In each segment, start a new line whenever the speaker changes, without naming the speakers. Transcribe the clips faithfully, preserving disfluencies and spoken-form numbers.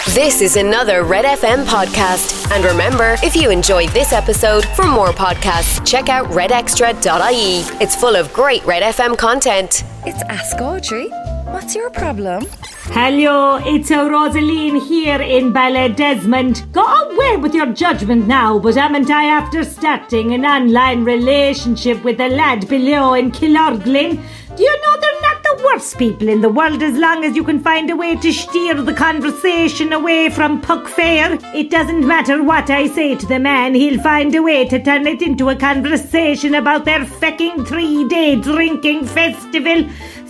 This is another Red F M podcast. And remember, if you enjoyed this episode, for more podcasts, check out red extra dot I E. It's full of great Red F M content.
It's Ask Audrey. What's your problem?
Hello, it's a Rosaline here in Ballydesmond. Go away with your judgment now, but haven't I, after starting an online relationship with a lad below in Killorglin? Do you know they're not the worst people in the world as long as you can find a way to steer the conversation away from Puck Fair? It doesn't matter what I say to the man, he'll find a way to turn it into a conversation about their fecking three-day drinking festival.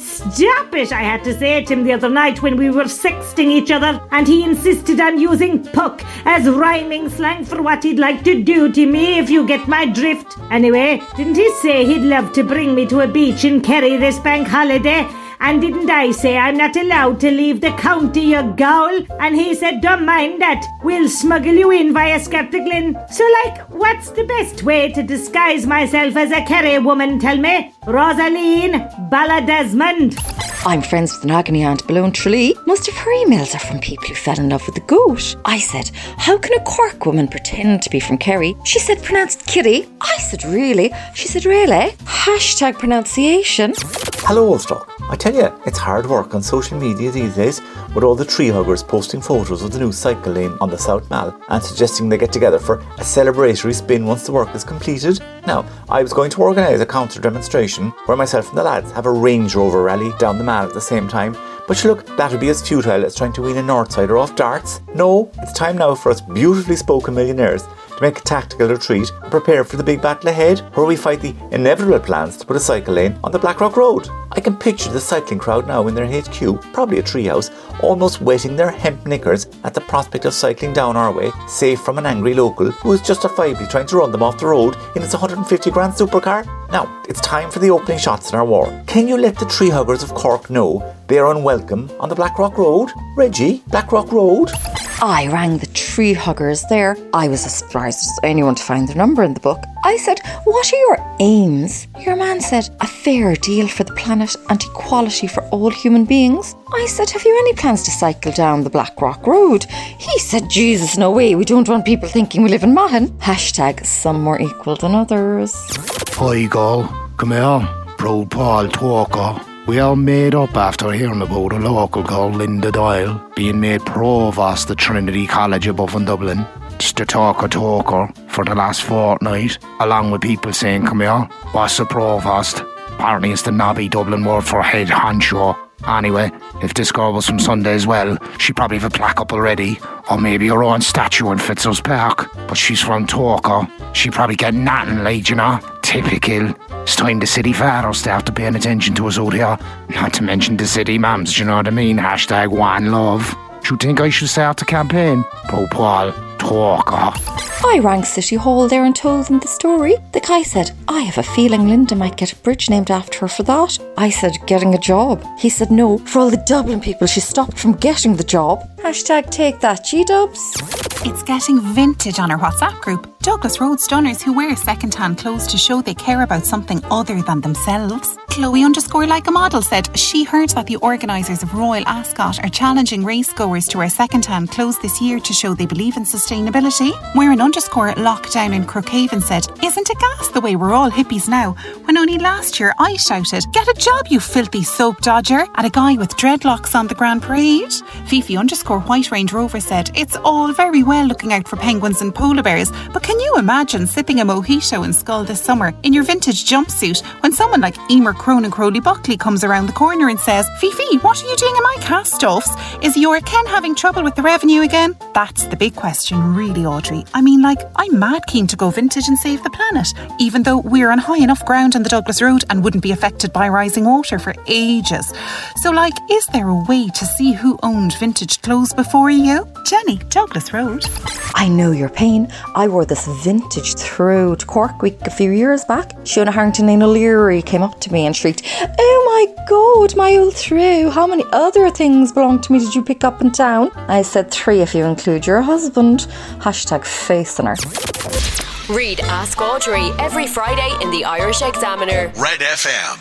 Stop it, I had to say to him the other night when we were sexting each other, and he insisted on using puck as rhyming slang for what he'd like to do to me, if you get my drift. Anyway, didn't he say he'd love to bring me to a beach in Kerry this bank holiday? And didn't I say I'm not allowed to leave the county, you gowl? And he said, don't mind that, we'll smuggle you in via Skepticlin. So, like, what's the best way to disguise myself as a Kerry woman, tell me? Rosaline Ballydesmond.
I'm friends with an agony aunt below in Tralee. Most of her emails are from people who fell in love with the goat. I said, how can a Cork woman pretend to be from Kerry? She said, pronounced Kitty. I said, really? She said, really? Hashtag pronunciation.
Hello, Ulster. I tell you, it's hard work on social media these days, with all the tree huggers posting photos of the new cycle lane on the South Mall and suggesting they get together for a celebratory spin once the work is completed. Now, I was going to organise a counter demonstration where myself and the lads have a Range Rover rally down the Mall at the same time, but look, that would be as futile as trying to win a Northsider off darts. No, it's time now for us beautifully spoken millionaires to make a tactical retreat and prepare for the big battle ahead, where we fight the inevitable plans to put a cycle lane on the Blackrock Road. I can picture the cycling crowd now in their H Q, probably a treehouse, almost wetting their hemp knickers at the prospect of cycling down our way, safe from an angry local who is justifiably trying to run them off the road in his one hundred fifty grand supercar. Now, it's time for the opening shots in our war. Can you let the tree huggers of Cork know they are unwelcome on the Blackrock Road? Reggie, Blackrock Road?
I rang the tree huggers there. I was as surprised as anyone to find their number in the book. I said, what are your aims? Your man said, a fair deal for the planet and equality for all human beings. I said, have you any plans to cycle down the Blackrock Road? He said, Jesus, no way, we don't want people thinking we live in Mahon. Hashtag some more equal than others.
Hi, girl. Come here. Proud Paul Talker. We all made up after hearing about a local girl, Linda Doyle, being made provost at Trinity College above in Dublin. Just a talker talker for the last fortnight, along with people saying, come here, what's the provost? Apparently it's the knobby Dublin word for head honcho. Anyway, if this girl was from Sunday as well, she'd probably have a plaque up already, or maybe her own statue in Fitzroy's Park. But she's from Talker. She'd probably get nothing late, you know. Typical. It's time the city fathers start to paying attention to us out here. Not to mention the city mums, you know what I mean? Hashtag one love. Do you think I should start the campaign? Pro Paul Talker.
I rang City Hall there and told them the story. The guy said, I have a feeling Linda might get a bridge named after her for that. I said, getting a job. He said, no, for all the Dublin people she stopped from getting the job. Hashtag take that, G-dubs.
It's getting vintage on our WhatsApp group. Douglas Road stunners who wear second-hand clothes to show they care about something other than themselves. Chloe underscore like a model said she heard that the organisers of Royal Ascot are challenging racegoers to wear second-hand clothes this year to show they believe in sustainability. Wherein underscore lockdown in Crookhaven said, isn't it gas the way we're all hippies now, when only last year I shouted, get a job you filthy soap dodger, at a guy with dreadlocks on the Grand Parade. Fifi underscore White Range Rover said, it's all very well looking out for penguins and polar bears, but can you imagine sipping a mojito in Skull this summer in your vintage jumpsuit when someone like Emer Cronin Crowley Buckley comes around the corner and says, Fifi, what are you doing in my cast-offs? Is your Ken having trouble with the revenue again? That's the big question, really, Audrey. I mean, like, I'm mad keen to go vintage and save the planet, even though we're on high enough ground on the Douglas Road and wouldn't be affected by rising water for ages. So, like, is there a way to see who owned vintage clothes before you? Jenny, Douglas Road.
I know your pain. I wore this vintage throw to Cork Week a few years back. Shona Harrington and O'Leary came up to me and shrieked, oh my God, my old throw. How many other things belong to me did you pick up in town? I said three if you include your husband. Hashtag facing her.
Read Ask Audrey every Friday in the Irish Examiner.
Red F M.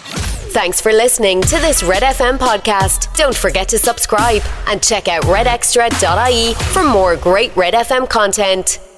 Thanks for listening to this Red F M podcast. Don't forget to subscribe and check out red extra dot I E for more great Red F M content.